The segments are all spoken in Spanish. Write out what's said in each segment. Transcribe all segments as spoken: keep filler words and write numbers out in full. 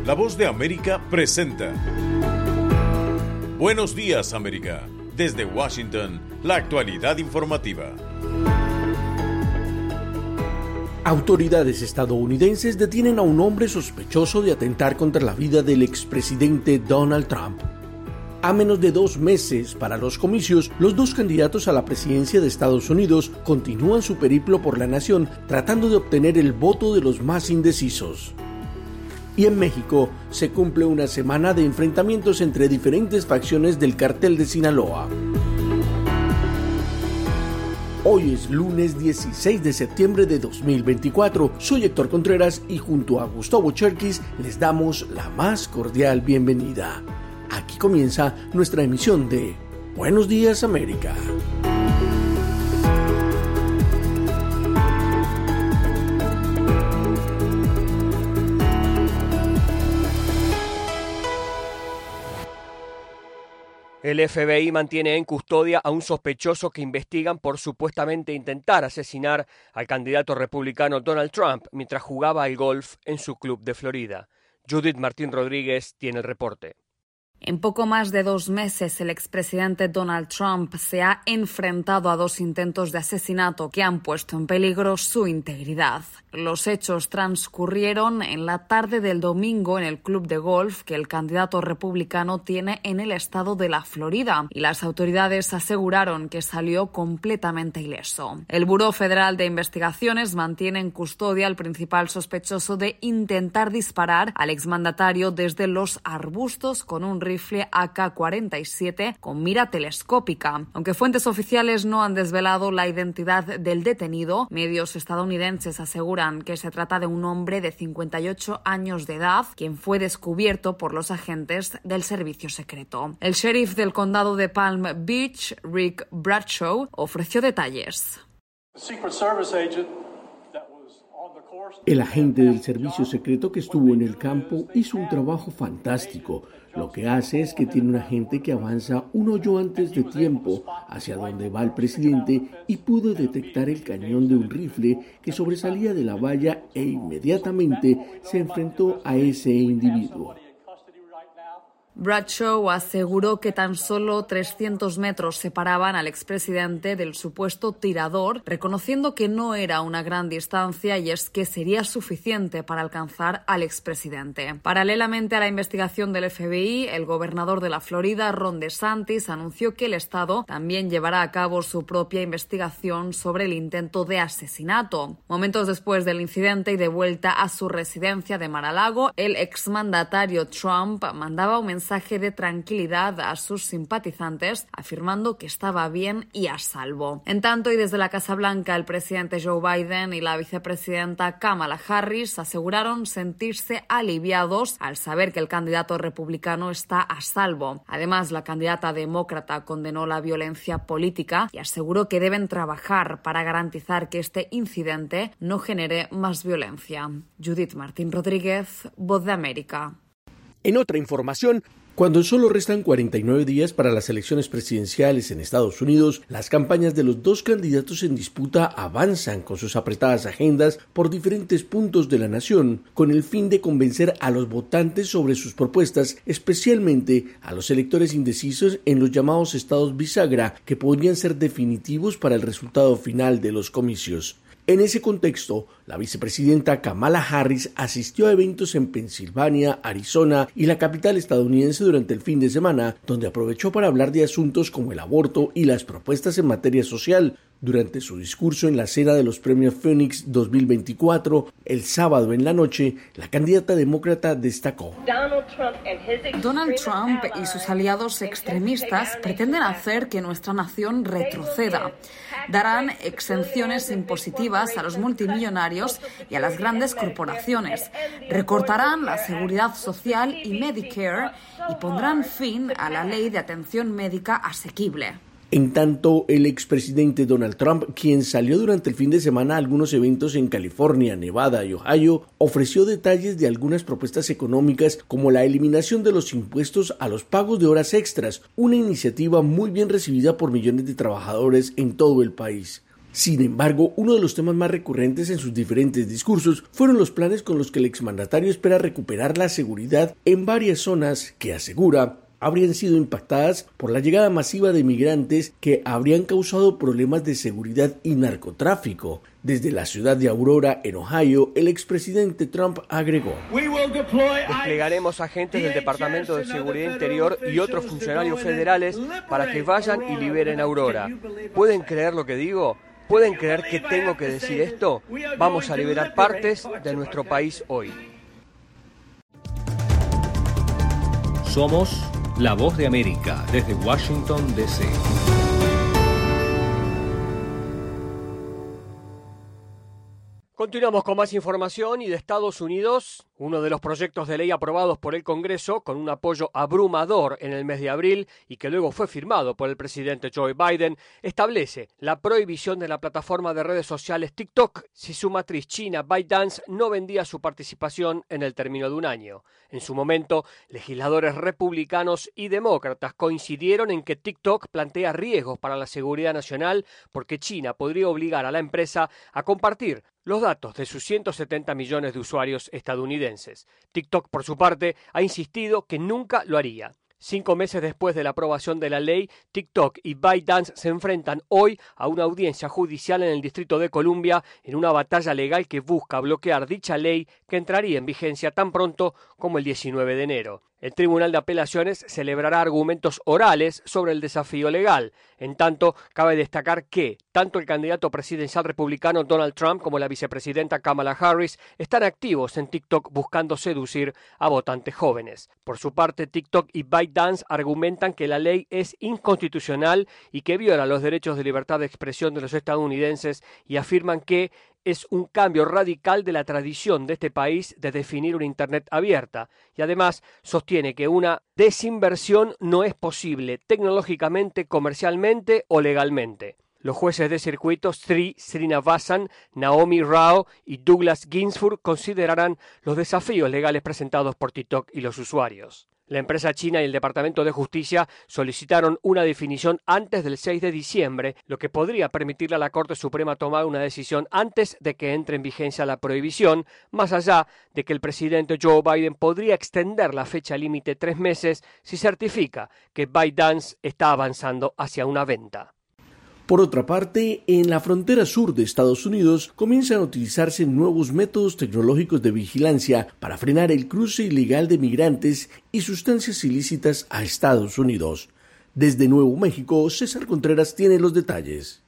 La Voz de América presenta Buenos Días, América. Desde Washington, la actualidad informativa. Autoridades estadounidenses detienen a un hombre sospechoso de atentar contra la vida del expresidente Donald Trump. A menos de dos meses para los comicios, los dos candidatos a la presidencia de Estados Unidos continúan su periplo por la nación tratando de obtener el voto de los más indecisos. Y en México se cumple una semana de enfrentamientos entre diferentes facciones del Cártel de Sinaloa. Hoy es lunes dieciséis de septiembre de dos mil veinticuatro. Soy Héctor Contreras y junto a Gustavo Cherkis les damos la más cordial bienvenida. Aquí comienza nuestra emisión de Buenos Días, América. El F B I mantiene en custodia a un sospechoso que investigan por supuestamente intentar asesinar al candidato republicano Donald Trump mientras jugaba al golf en su club de Florida. Judith Martín Rodríguez tiene el reporte. En poco más de dos meses, el expresidente Donald Trump se ha enfrentado a dos intentos de asesinato que han puesto en peligro su integridad. Los hechos transcurrieron en la tarde del domingo en el club de golf que el candidato republicano tiene en el estado de la Florida, y las autoridades aseguraron que salió completamente ileso. El Buró Federal de Investigaciones mantiene en custodia al principal sospechoso de intentar disparar al exmandatario desde los arbustos con un rifle A K cuarenta y siete con mira telescópica. Aunque fuentes oficiales no han desvelado la identidad del detenido, medios estadounidenses aseguran que se trata de un hombre de cincuenta y ocho años de edad, quien fue descubierto por los agentes del servicio secreto. El sheriff del condado de Palm Beach, Rick Bradshaw, ofreció detalles. El agente del servicio secreto que estuvo en el campo hizo un trabajo fantástico. Lo que hace es que tiene un agente que avanza un hoyo antes de tiempo hacia donde va el presidente y pudo detectar el cañón de un rifle que sobresalía de la valla e inmediatamente se enfrentó a ese individuo. Bradshaw aseguró que tan solo trescientos metros separaban al expresidente del supuesto tirador, reconociendo que no era una gran distancia y es que sería suficiente para alcanzar al expresidente. Paralelamente a la investigación del F B I, el gobernador de la Florida, Ron DeSantis, anunció que el estado también llevará a cabo su propia investigación sobre el intento de asesinato. Momentos después del incidente y de vuelta a su residencia de Mar-a-Lago, el exmandatario Trump mandaba un mensaje mensaje de tranquilidad a sus simpatizantes, afirmando que estaba bien y a salvo. En tanto, y desde la Casa Blanca, el presidente Joe Biden y la vicepresidenta Kamala Harris aseguraron sentirse aliviados al saber que el candidato republicano está a salvo. Además, la candidata demócrata condenó la violencia política y aseguró que deben trabajar para garantizar que este incidente no genere más violencia. Judith Martín Rodríguez, Voz de América. En otra información, cuando solo restan cuarenta y nueve días para las elecciones presidenciales en Estados Unidos, las campañas de los dos candidatos en disputa avanzan con sus apretadas agendas por diferentes puntos de la nación, con el fin de convencer a los votantes sobre sus propuestas, especialmente a los electores indecisos en los llamados estados bisagra, que podrían ser definitivos para el resultado final de los comicios. En ese contexto, la vicepresidenta Kamala Harris asistió a eventos en Pensilvania, Arizona y la capital estadounidense durante el fin de semana, donde aprovechó para hablar de asuntos como el aborto y las propuestas en materia social. Durante su discurso en la cena de los premios Phoenix dos mil veinticuatro, el sábado en la noche, la candidata demócrata destacó: Donald Trump y sus aliados extremistas pretenden hacer que nuestra nación retroceda. Darán exenciones impositivas a los multimillonarios y a las grandes corporaciones. Recortarán la seguridad social y Medicare y pondrán fin a la ley de atención médica asequible. En tanto, el expresidente Donald Trump, quien salió durante el fin de semana a algunos eventos en California, Nevada y Ohio, ofreció detalles de algunas propuestas económicas como la eliminación de los impuestos a los pagos de horas extras, una iniciativa muy bien recibida por millones de trabajadores en todo el país. Sin embargo, uno de los temas más recurrentes en sus diferentes discursos fueron los planes con los que el exmandatario espera recuperar la seguridad en varias zonas que asegura habrían sido impactadas por la llegada masiva de migrantes que habrían causado problemas de seguridad y narcotráfico. Desde la ciudad de Aurora, en Ohio, el expresidente Trump agregó: desplegaremos agentes del Departamento de Seguridad Interior y otros funcionarios federales para que vayan y liberen Aurora. ¿Pueden creer lo que digo? ¿Pueden creer que tengo que decir esto? Vamos a liberar partes de nuestro país hoy. Somos La Voz de América, desde Washington, D C Continuamos con más información y de Estados Unidos. Uno de los proyectos de ley aprobados por el Congreso con un apoyo abrumador en el mes de abril y que luego fue firmado por el presidente Joe Biden establece la prohibición de la plataforma de redes sociales TikTok si su matriz china ByteDance no vendía su participación en el término de un año. En su momento, legisladores republicanos y demócratas coincidieron en que TikTok plantea riesgos para la seguridad nacional porque China podría obligar a la empresa a compartir los datos de sus ciento setenta millones de usuarios estadounidenses. TikTok, por su parte, ha insistido que nunca lo haría. Cinco meses después de la aprobación de la ley, TikTok y ByteDance se enfrentan hoy a una audiencia judicial en el Distrito de Columbia en una batalla legal que busca bloquear dicha ley que entraría en vigencia tan pronto como el diecinueve de enero. El Tribunal de Apelaciones celebrará argumentos orales sobre el desafío legal. En tanto, cabe destacar que tanto el candidato presidencial republicano Donald Trump como la vicepresidenta Kamala Harris están activos en TikTok buscando seducir a votantes jóvenes. Por su parte, TikTok y ByteDance argumentan que la ley es inconstitucional y que viola los derechos de libertad de expresión de los estadounidenses y afirman que es un cambio radical de la tradición de este país de definir una Internet abierta y además sostiene que una desinversión no es posible tecnológicamente, comercialmente o legalmente. Los jueces de circuito Sri Srinivasan, Naomi Rao y Douglas Ginsburg considerarán los desafíos legales presentados por TikTok y los usuarios. La empresa china y el Departamento de Justicia solicitaron una definición antes del seis de diciembre, lo que podría permitirle a la Corte Suprema tomar una decisión antes de que entre en vigencia la prohibición, más allá de que el presidente Joe Biden podría extender la fecha límite tres meses si certifica que ByteDance está avanzando hacia una venta. Por otra parte, en la frontera sur de Estados Unidos comienzan a utilizarse nuevos métodos tecnológicos de vigilancia para frenar el cruce ilegal de migrantes y sustancias ilícitas a Estados Unidos. Desde Nuevo México, César Contreras tiene los detalles.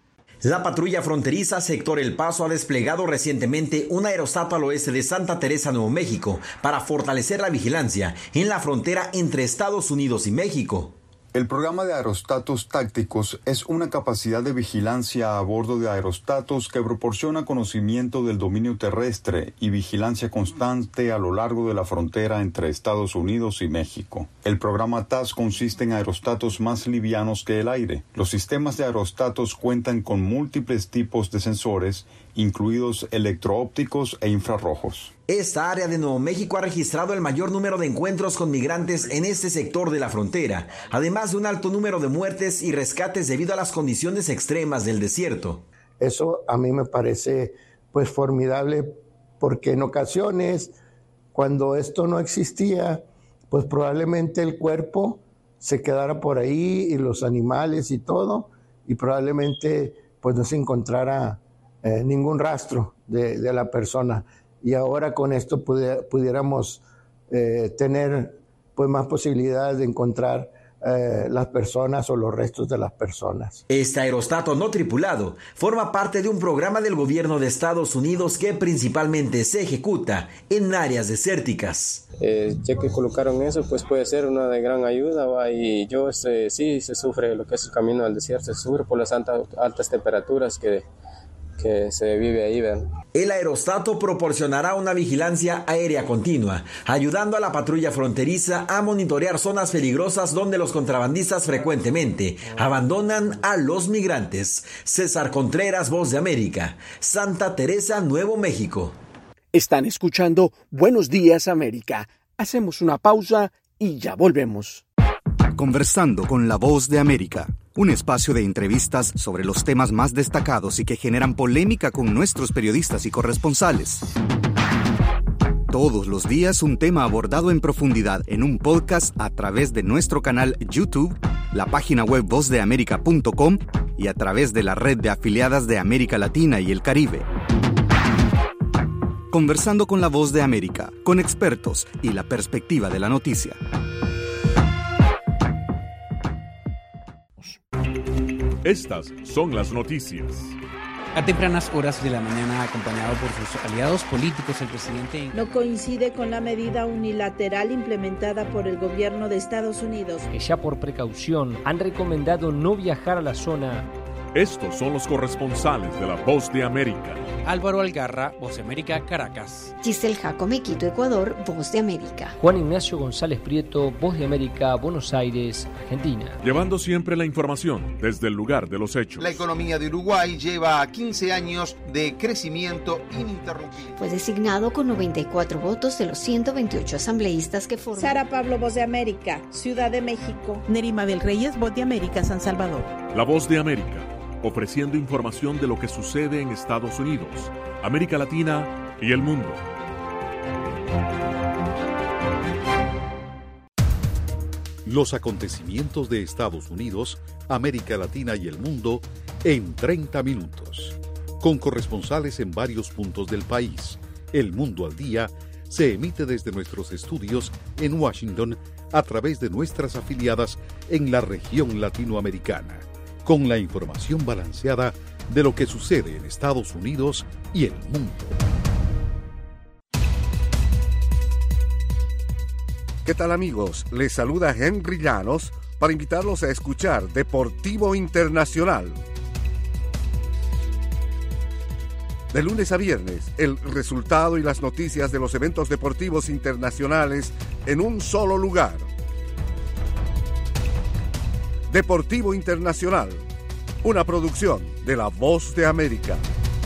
La patrulla fronteriza Sector El Paso ha desplegado recientemente un aerostato al oeste de Santa Teresa, Nuevo México, para fortalecer la vigilancia en la frontera entre Estados Unidos y México. El programa de aerostatos tácticos es una capacidad de vigilancia a bordo de aerostatos que proporciona conocimiento del dominio terrestre y vigilancia constante a lo largo de la frontera entre Estados Unidos y México. El programa T A S consiste en aerostatos más livianos que el aire. Los sistemas de aerostatos cuentan con múltiples tipos de sensores, incluidos electroópticos e infrarrojos. Esta área de Nuevo México ha registrado el mayor número de encuentros con migrantes en este sector de la frontera, además de un alto número de muertes y rescates debido a las condiciones extremas del desierto. Eso a mí me parece pues formidable, porque en ocasiones, cuando esto no existía, pues probablemente el cuerpo se quedara por ahí y los animales y todo, y probablemente pues no se encontrara eh, ningún rastro de, de la persona. Y ahora con esto pudiera, pudiéramos eh, tener pues más posibilidades de encontrar eh, las personas o los restos de las personas. Este aerostato no tripulado forma parte de un programa del gobierno de Estados Unidos que principalmente se ejecuta en áreas desérticas. Eh, ya que colocaron eso, pues puede ser una de gran ayuda, ¿va? Y yo este, sí se sufre lo que es el camino al desierto, se sufre por las alta, altas temperaturas que que se vive ahí, ¿ven? El aerostato proporcionará una vigilancia aérea continua, ayudando a la patrulla fronteriza a monitorear zonas peligrosas donde los contrabandistas frecuentemente abandonan a los migrantes. César Contreras, Voz de América, Santa Teresa, Nuevo México. Están escuchando Buenos Días, América. Hacemos una pausa y ya volvemos. Conversando con la Voz de América. un espacio de entrevistas sobre los temas más destacados y que generan polémica con nuestros periodistas y corresponsales. Todos los días un tema abordado en profundidad en un podcast a través de nuestro canal YouTube, la página web voz de américa punto com y a través de la red de afiliadas de América Latina y el Caribe. Conversando con la Voz de América, con expertos y la perspectiva de la noticia. Estas son las noticias. A tempranas horas de la mañana, acompañado por sus aliados políticos, el presidente no coincide con la medida unilateral implementada por el gobierno de Estados Unidos, que ya por precaución han recomendado no viajar a la zona. Estos son los corresponsales de la Voz de América. Álvaro Algarra, Voz de América, Caracas. Giselle Jacome, Quito, Ecuador, Voz de América. Juan Ignacio González Prieto, Voz de América, Buenos Aires, Argentina. Llevando siempre la información desde el lugar de los hechos. La economía de Uruguay lleva quince años de crecimiento ininterrumpido. Fue designado con noventa y cuatro votos de los ciento veintiocho asambleístas que forman. Sara Pablo, Voz de América, Ciudad de México. Nerima del Reyes, Voz de América, San Salvador. La Voz de América, ofreciendo información de lo que sucede en Estados Unidos, América Latina y el mundo. Los acontecimientos de Estados Unidos, América Latina y el mundo en treinta minutos. Con corresponsales en varios puntos del país. El Mundo al Día se emite desde nuestros estudios en Washington a través de nuestras afiliadas en la región latinoamericana, con la información balanceada de lo que sucede en Estados Unidos y el mundo. ¿Qué tal, amigos? Les saluda Henry Llanos para invitarlos a escuchar Deportivo Internacional. De lunes a viernes, el resultado y las noticias de los eventos deportivos internacionales en un solo lugar. Deportivo Internacional, una producción de La Voz de América.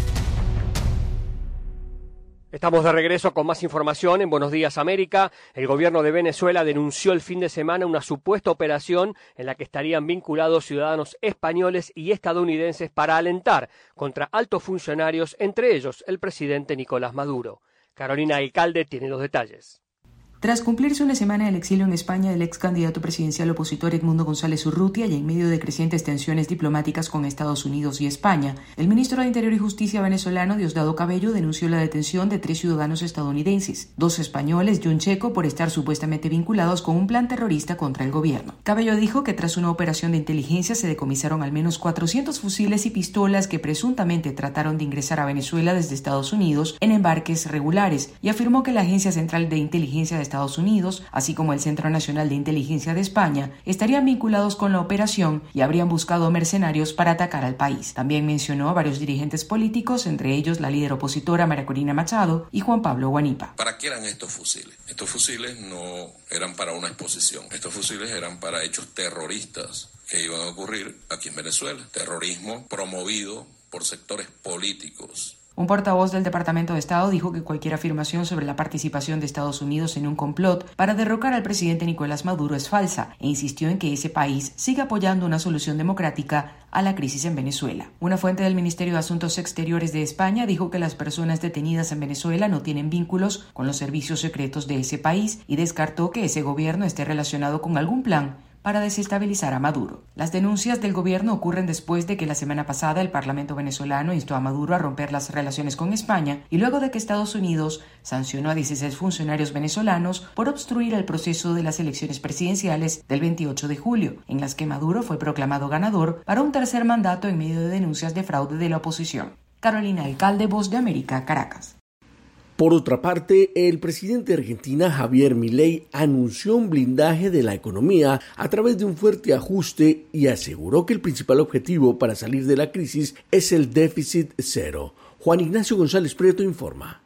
Estamos de regreso con más información en Buenos Días América. El gobierno de Venezuela denunció el fin de semana una supuesta operación en la que estarían vinculados ciudadanos españoles y estadounidenses para alentar contra altos funcionarios, entre ellos el presidente Nicolás Maduro. Carolina Alcalde tiene los detalles. Tras cumplirse una semana del exilio en España del ex candidato presidencial opositor Edmundo González Urrutia y en medio de crecientes tensiones diplomáticas con Estados Unidos y España, el ministro de Interior y Justicia venezolano Diosdado Cabello denunció la detención de tres ciudadanos estadounidenses, dos españoles y un checo por estar supuestamente vinculados con un plan terrorista contra el gobierno. Cabello dijo que tras una operación de inteligencia se decomisaron al menos cuatrocientos fusiles y pistolas que presuntamente trataron de ingresar a Venezuela desde Estados Unidos en embarques regulares y afirmó que la Agencia Central de Inteligencia de Estados Unidos, así como el Centro Nacional de Inteligencia de España, estarían vinculados con la operación y habrían buscado mercenarios para atacar al país. También mencionó a varios dirigentes políticos, entre ellos la líder opositora María Corina Machado y Juan Pablo Guanipa. ¿Para qué eran estos fusiles? Estos fusiles no eran para una exposición. Estos fusiles eran para hechos terroristas que iban a ocurrir aquí en Venezuela. Terrorismo promovido por sectores políticos. Un portavoz del Departamento de Estado dijo que cualquier afirmación sobre la participación de Estados Unidos en un complot para derrocar al presidente Nicolás Maduro es falsa e insistió en que ese país sigue apoyando una solución democrática a la crisis en Venezuela. Una fuente del Ministerio de Asuntos Exteriores de España dijo que las personas detenidas en Venezuela no tienen vínculos con los servicios secretos de ese país y descartó que ese gobierno esté relacionado con algún plan para desestabilizar a Maduro. Las denuncias del gobierno ocurren después de que la semana pasada el Parlamento venezolano instó a Maduro a romper las relaciones con España y luego de que Estados Unidos sancionó a dieciséis funcionarios venezolanos por obstruir el proceso de las elecciones presidenciales del veintiocho de julio, en las que Maduro fue proclamado ganador para un tercer mandato en medio de denuncias de fraude de la oposición. Carolina Alcalde, Voz de América, Caracas. Por otra parte, el presidente de Argentina, Javier Milei, anunció un blindaje de la economía a través de un fuerte ajuste y aseguró que el principal objetivo para salir de la crisis es el déficit cero. Juan Ignacio González Prieto informa.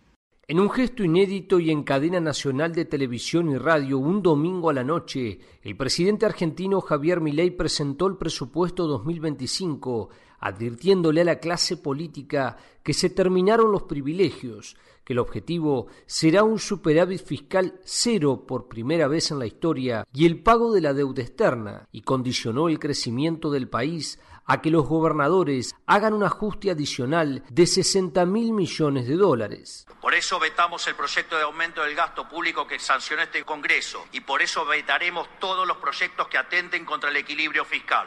En un gesto inédito y en cadena nacional de televisión y radio, un domingo a la noche, el presidente argentino Javier Milei presentó el presupuesto dos mil veinticinco, advirtiéndole a la clase política que se terminaron los privilegios, que el objetivo será un superávit fiscal cero por primera vez en la historia y el pago de la deuda externa, y condicionó el crecimiento del país a que los gobernadores hagan un ajuste adicional de sesenta mil millones de dólares. Por eso vetamos el proyecto de aumento del gasto público que sancionó este Congreso y por eso vetaremos todos los proyectos que atenten contra el equilibrio fiscal.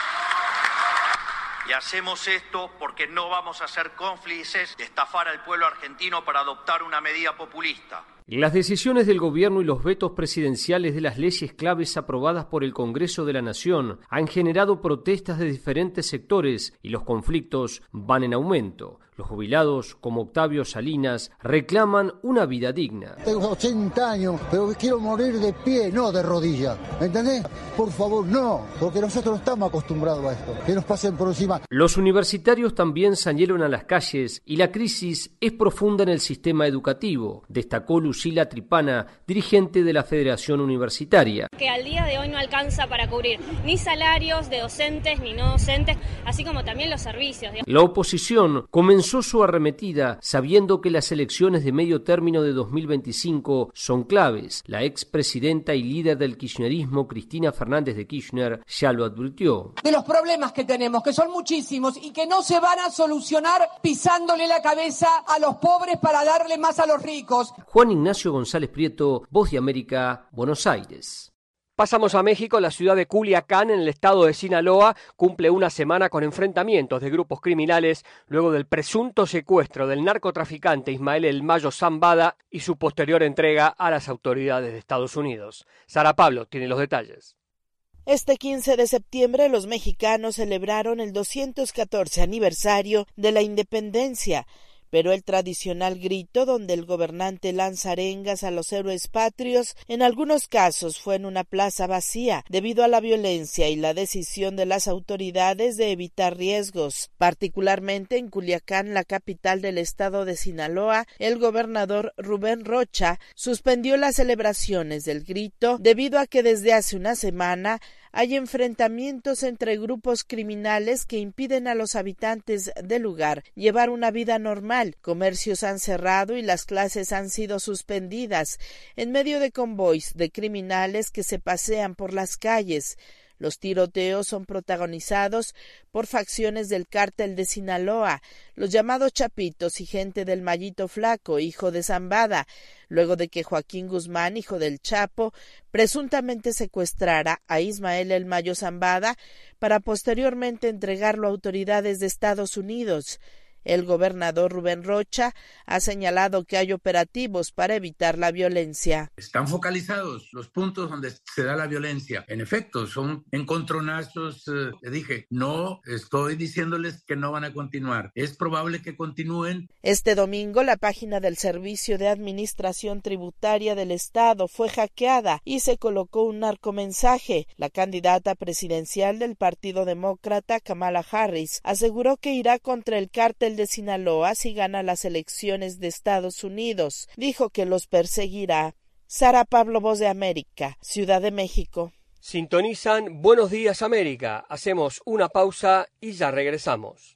Y hacemos esto porque no vamos a ser cómplices de estafar al pueblo argentino para adoptar una medida populista. Las decisiones del gobierno y los vetos presidenciales de las leyes claves aprobadas por el Congreso de la Nación han generado protestas de diferentes sectores y los conflictos van en aumento. Los jubilados, como Octavio Salinas, reclaman una vida digna. Tengo ochenta años, pero quiero morir de pie, no de rodillas. ¿Entendés? Por favor, no, porque nosotros no estamos acostumbrados a esto, que nos pasen por encima. Los universitarios también salieron a las calles y la crisis es profunda en el sistema educativo, destacó Lucila Tripana, dirigente de la Federación Universitaria. Que al día de hoy no alcanza para cubrir ni salarios de docentes ni no docentes, así como también los servicios. La oposición comenzó su arremetida sabiendo que las elecciones de medio término de dos mil veinticinco son claves. La expresidenta y líder del kirchnerismo, Cristina Fernández de Kirchner, ya lo advirtió. De los problemas que tenemos, que son muchísimos y que no se van a solucionar pisándole la cabeza a los pobres para darle más a los ricos. Juan Ignacio González Prieto, Voz de América, Buenos Aires. Pasamos a México. La ciudad de Culiacán, en el estado de Sinaloa, cumple una semana con enfrentamientos de grupos criminales luego del presunto secuestro del narcotraficante Ismael El Mayo Zambada y su posterior entrega a las autoridades de Estados Unidos. Sara Pablo tiene los detalles. Este quince de septiembre los mexicanos celebraron el doscientos catorce aniversario de la independencia, pero el tradicional grito donde el gobernante lanza arengas a los héroes patrios en algunos casos fue en una plaza vacía debido a la violencia y la decisión de las autoridades de evitar riesgos. Particularmente en Culiacán, la capital del estado de Sinaloa, el gobernador Rubén Rocha suspendió las celebraciones del grito debido a que desde hace una semana hay enfrentamientos entre grupos criminales que impiden a los habitantes del lugar llevar una vida normal. Comercios han cerrado y las clases han sido suspendidas en medio de convoys de criminales que se pasean por las calles. Los tiroteos son protagonizados por facciones del cártel de Sinaloa, los llamados Chapitos y gente del Mayito Flaco, hijo de Zambada, luego de que Joaquín Guzmán, hijo del Chapo, presuntamente secuestrara a Ismael El Mayo Zambada para posteriormente entregarlo a autoridades de Estados Unidos. El gobernador Rubén Rocha ha señalado que hay operativos para evitar la violencia. Están focalizados los puntos donde se da la violencia. En efecto, son encontronazos. Eh, le dije, no estoy diciéndoles que no van a continuar. Es probable que continúen. Este domingo, la página del Servicio de Administración Tributaria del Estado fue hackeada y se colocó un narcomensaje. La candidata presidencial del Partido Demócrata, Kamala Harris, aseguró que irá contra el cártel de Sinaloa si gana las elecciones de Estados Unidos. Dijo que los perseguirá. Sara Pablo, Voz de América, Ciudad de México. Sintonizan Buenos Días América. Hacemos una pausa y ya regresamos.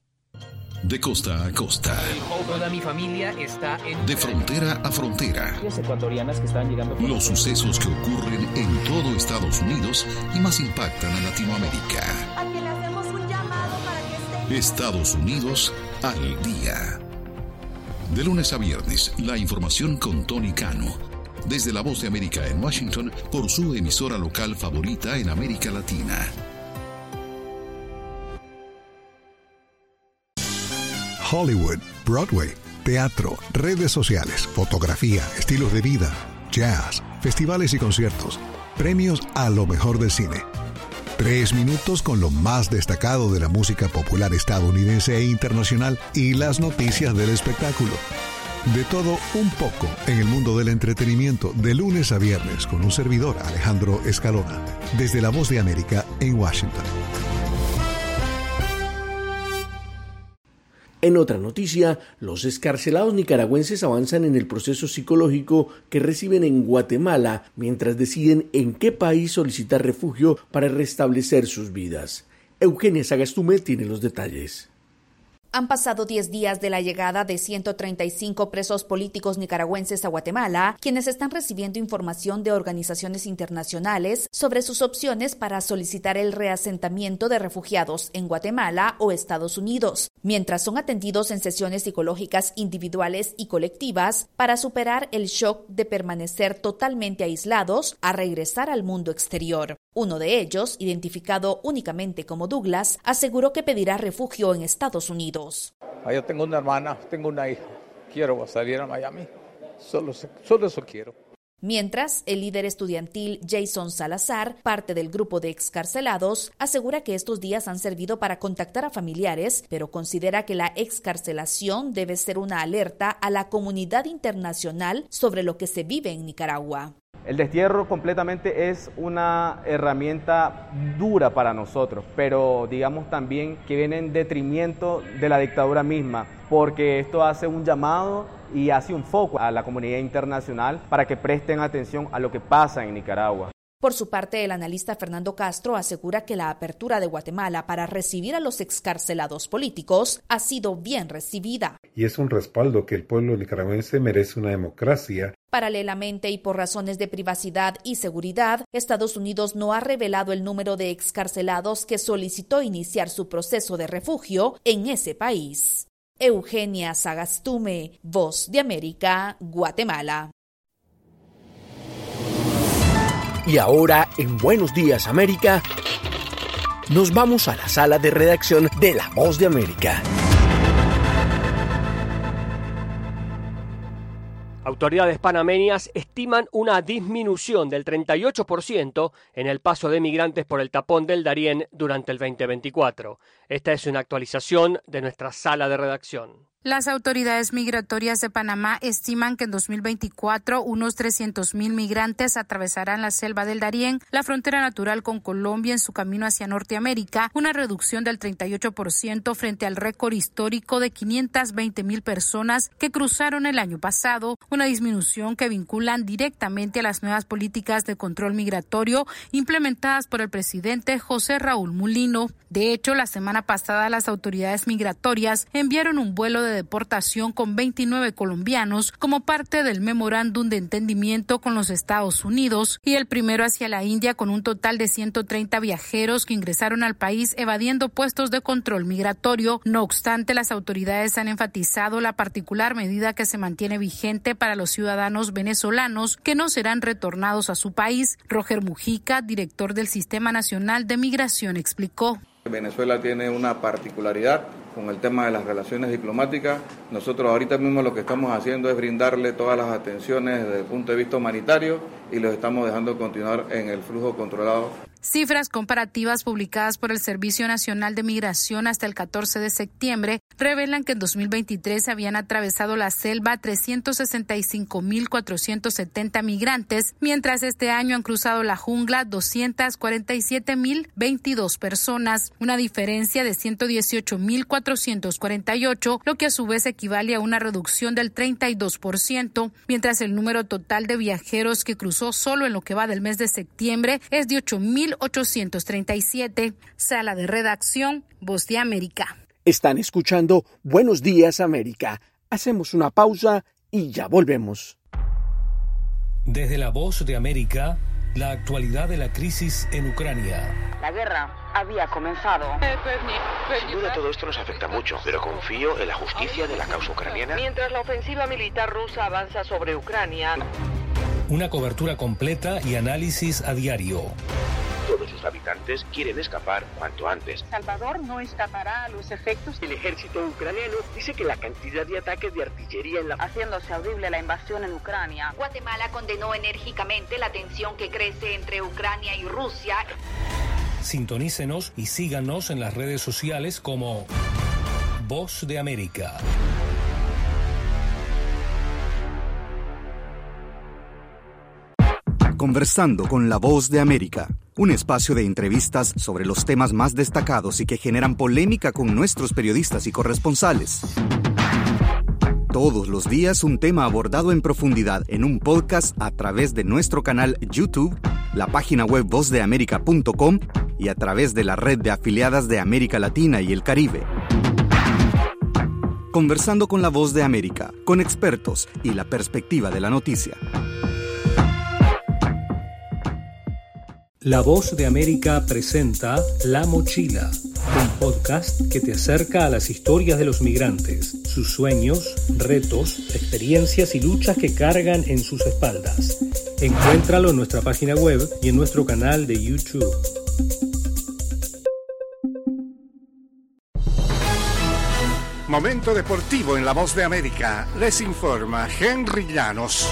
De costa a costa. Toda mi familia está en... De frontera a frontera. Ecuatorianas que están llegando... Los sucesos que ocurren en todo Estados Unidos y más impactan a Latinoamérica. Aquí le hacemos un llamado para que esté... Estados Unidos al día. De lunes a viernes, la información con Tony Cano. Desde la Voz de América en Washington, por su emisora local favorita en América Latina. Hollywood, Broadway, teatro, redes sociales, fotografía, estilos de vida, jazz, festivales y conciertos, premios a lo mejor del cine. Tres minutos con lo más destacado de la música popular estadounidense e internacional y las noticias del espectáculo. De todo un poco en el mundo del entretenimiento de lunes a viernes con un servidor, Alejandro Escalona, desde la Voz de América en Washington. En otra noticia, los excarcelados nicaragüenses avanzan en el proceso psicológico que reciben en Guatemala mientras deciden en qué país solicitar refugio para restablecer sus vidas. Eugenia Sagastume tiene los detalles. Han pasado diez días de la llegada de ciento treinta y cinco presos políticos nicaragüenses a Guatemala, quienes están recibiendo información de organizaciones internacionales sobre sus opciones para solicitar el reasentamiento de refugiados en Guatemala o Estados Unidos, mientras son atendidos en sesiones psicológicas individuales y colectivas para superar el shock de permanecer totalmente aislados a regresar al mundo exterior. Uno de ellos, identificado únicamente como Douglas, aseguró que pedirá refugio en Estados Unidos. Yo tengo una hermana, tengo una hija. Quiero salir a Miami. Solo, solo eso quiero. Mientras, el líder estudiantil Jason Salazar, parte del grupo de excarcelados, asegura que estos días han servido para contactar a familiares, pero considera que la excarcelación debe ser una alerta a la comunidad internacional sobre lo que se vive en Nicaragua. El destierro completamente es una herramienta dura para nosotros, pero digamos también que viene en detrimento de la dictadura misma, porque esto hace un llamado y hace un foco a la comunidad internacional para que presten atención a lo que pasa en Nicaragua. Por su parte, el analista Fernando Castro asegura que la apertura de Guatemala para recibir a los excarcelados políticos ha sido bien recibida. Y es un respaldo que el pueblo nicaragüense merece una democracia. Paralelamente y por razones de privacidad y seguridad, Estados Unidos no ha revelado el número de excarcelados que solicitó iniciar su proceso de refugio en ese país. Eugenia Sagastume, Voz de América, Guatemala. Y ahora, en Buenos Días América, nos vamos a la sala de redacción de La Voz de América. Autoridades panameñas estiman una disminución del treinta y ocho por ciento en el paso de migrantes por el tapón del Darién durante el veinte veinticuatro. Esta es una actualización de nuestra sala de redacción. Las autoridades migratorias de Panamá estiman que en dos mil veinticuatro unos trescientos mil migrantes atravesarán la selva del Darién, la frontera natural con Colombia, en su camino hacia Norteamérica, una reducción del treinta y ocho por ciento frente al récord histórico de quinientas veinte mil personas que cruzaron el año pasado, una disminución que vinculan directamente a las nuevas políticas de control migratorio implementadas por el presidente José Raúl Mulino. De hecho, la semana pasada las autoridades migratorias enviaron un vuelo de deportación con veintinueve colombianos como parte del memorándum de entendimiento con los Estados Unidos y el primero hacia la India con un total de ciento treinta viajeros que ingresaron al país evadiendo puestos de control migratorio. No obstante, las autoridades han enfatizado la particular medida que se mantiene vigente para los ciudadanos venezolanos que no serán retornados a su país. Roger Mujica, director del Sistema Nacional de Migración, explicó. Venezuela tiene una particularidad con el tema de las relaciones diplomáticas. Nosotros ahorita mismo lo que estamos haciendo es brindarle todas las atenciones desde el punto de vista humanitario y los estamos dejando continuar en el flujo controlado. Cifras comparativas publicadas por el Servicio Nacional de Migración hasta el catorce de septiembre revelan que en dos mil veintitrés habían atravesado la selva trescientos sesenta y cinco mil cuatrocientos setenta migrantes, mientras este año han cruzado la jungla doscientas cuarenta y siete mil veintidós personas, una diferencia de ciento dieciocho mil cuatrocientos cuarenta y ocho, lo que a su vez equivale a una reducción del treinta y dos por ciento, mientras el número total de viajeros que cruzó solo en lo que va del mes de septiembre es de ocho mil ochocientos treinta y siete. Sala de redacción, Voz de América. Están escuchando Buenos Días América. Hacemos una pausa y ya volvemos. Desde la Voz de América, la actualidad de la crisis en Ucrania. La guerra había comenzado. Sin duda todo esto nos afecta mucho, pero confío en la justicia de la causa ucraniana. Mientras la ofensiva militar rusa avanza sobre Ucrania. Una cobertura completa y análisis a diario. Todos sus habitantes quieren escapar cuanto antes. Salvador no escapará a los efectos. El ejército ucraniano dice que la cantidad de ataques de artillería en la... haciéndose audible la invasión en Ucrania. Guatemala condenó enérgicamente la tensión que crece entre Ucrania y Rusia. Sintonícenos y síganos en las redes sociales como Voz de América. Conversando con La Voz de América, un espacio de entrevistas sobre los temas más destacados y que generan polémica con nuestros periodistas y corresponsales. Todos los días un tema abordado en profundidad en un podcast a través de nuestro canal YouTube, la página web voz de américa punto com y a través de la red de afiliadas de América Latina y el Caribe. Conversando con La Voz de América, con expertos y la perspectiva de la noticia. La Voz de América presenta La Mochila, un podcast que te acerca a las historias de los migrantes, sus sueños, retos, experiencias y luchas que cargan en sus espaldas. Encuéntralo en nuestra página web y en nuestro canal de YouTube. Momento deportivo en La Voz de América. Les informa Henry Llanos.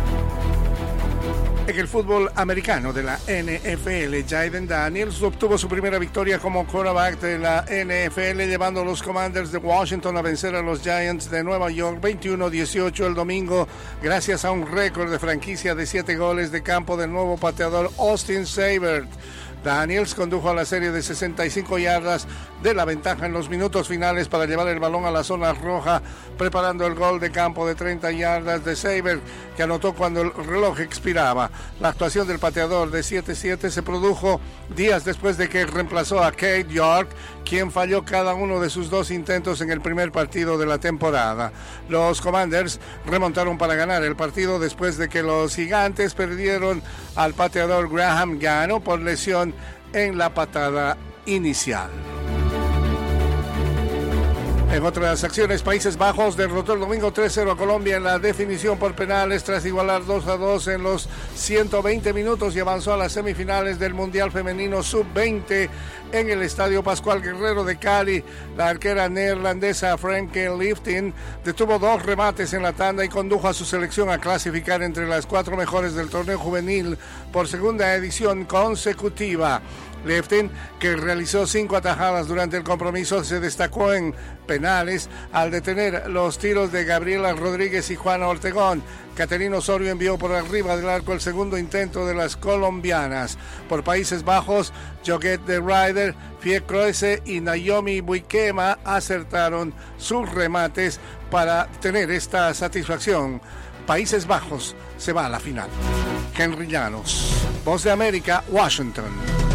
En el fútbol americano de la N F L, Jayden Daniels obtuvo su primera victoria como quarterback de la N F L, llevando a los Commanders de Washington a vencer a los Giants de Nueva York veintiuno a dieciocho el domingo, gracias a un récord de franquicia de siete goles de campo del nuevo pateador Austin Seibert. Daniels condujo a la serie de sesenta y cinco yardas de la ventaja en los minutos finales para llevar el balón a la zona roja, preparando el gol de campo de treinta yardas de Seibert, que anotó cuando el reloj expiraba. La actuación del pateador de siete siete se produjo días después de que reemplazó a Cade York, quien falló cada uno de sus dos intentos en el primer partido de la temporada. Los Commanders remontaron para ganar el partido después de que los Gigantes perdieron al pateador Graham Gano por lesión en la patada inicial. En otras acciones, Países Bajos derrotó el domingo tres cero a Colombia en la definición por penales tras igualar dos a dos en los ciento veinte minutos y avanzó a las semifinales del Mundial Femenino sub veinte en el Estadio Pascual Guerrero de Cali. La arquera neerlandesa Franke Lifting detuvo dos remates en la tanda y condujo a su selección a clasificar entre las cuatro mejores del torneo juvenil por segunda edición consecutiva. Lifting, que realizó cinco atajadas durante el compromiso, se destacó en penales al detener los tiros de Gabriela Rodríguez y Juana Ortegón. Caterina Osorio envió por arriba del arco el segundo intento de las colombianas. Por Países Bajos, Joget de Ryder, Fie Kroese y Naomi Buikema acertaron sus remates para tener esta satisfacción. Países Bajos se va a la final. Henry Llanos, Voz de América, Washington.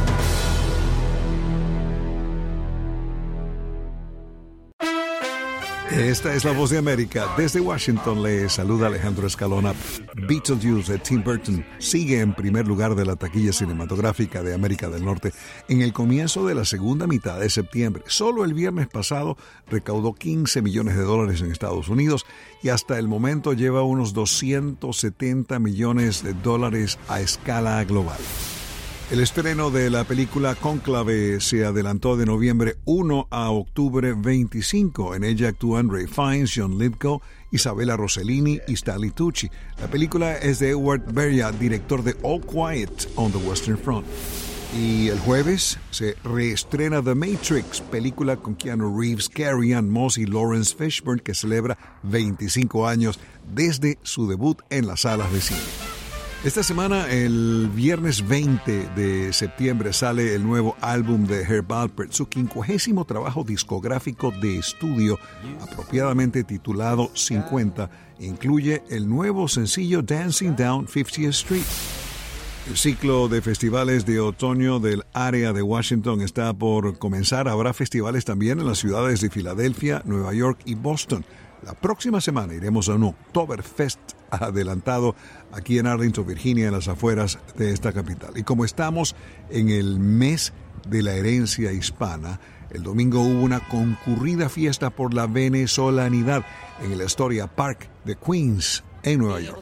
Esta es La Voz de América. Desde Washington le saluda Alejandro Escalona. Beetlejuice de Tim Burton sigue en primer lugar de la taquilla cinematográfica de América del Norte en el comienzo de la segunda mitad de septiembre. Solo el viernes pasado recaudó quince millones de dólares en Estados Unidos y hasta el momento lleva unos doscientos setenta millones de dólares a escala global. El estreno de la película Cónclave se adelantó de noviembre primero a octubre veinticinco. En ella actúan Ralph Fiennes, John Lithgow, Isabella Rossellini y Stanley Tucci. La película es de Edward Beria, director de All Quiet on the Western Front. Y el jueves se reestrena The Matrix, película con Keanu Reeves, Carrie-Anne Moss y Lawrence Fishburne, que celebra veinticinco años desde su debut en las salas de cine. Esta semana, el viernes veinte de septiembre, sale el nuevo álbum de Herb Alpert, su quincuagésimo trabajo discográfico de estudio, apropiadamente titulado cincuenta, incluye el nuevo sencillo Dancing Down fiftieth Street. El ciclo de festivales de otoño del área de Washington está por comenzar. Habrá festivales también en las ciudades de Filadelfia, Nueva York y Boston. La próxima semana iremos a un Oktoberfest adelantado aquí en Arlington, Virginia, en las afueras de esta capital. Y como estamos en el mes de la herencia hispana, el domingo hubo una concurrida fiesta por la venezolanidad en el Astoria Park de Queens, en Nueva York.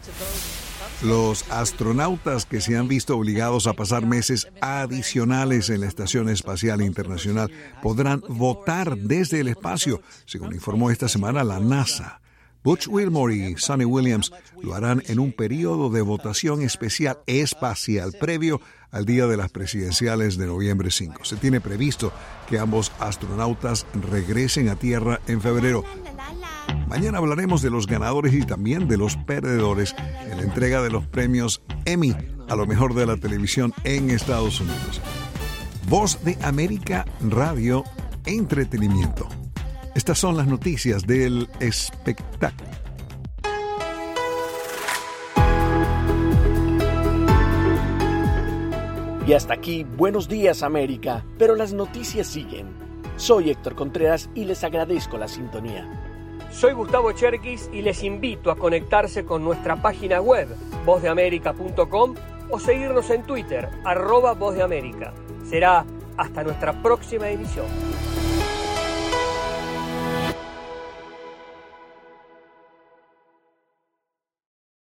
Los astronautas que se han visto obligados a pasar meses adicionales en la Estación Espacial Internacional podrán votar desde el espacio, según informó esta semana la NASA. Butch Wilmore y Sonny Williams lo harán en un periodo de votación especial espacial previo al día de las presidenciales de noviembre cinco. Se tiene previsto que ambos astronautas regresen a Tierra en febrero. Mañana hablaremos de los ganadores y también de los perdedores en la entrega de los premios Emmy a lo mejor de la televisión en Estados Unidos. Voz de América Radio Entretenimiento. Estas son las noticias del espectáculo. Y hasta aquí, Buenos Días América, pero las noticias siguen. Soy Héctor Contreras y les agradezco la sintonía. Soy Gustavo Cherkis y les invito a conectarse con nuestra página web, voz de américa punto com, o seguirnos en Twitter, arroba Voz de América. Será hasta nuestra próxima emisión.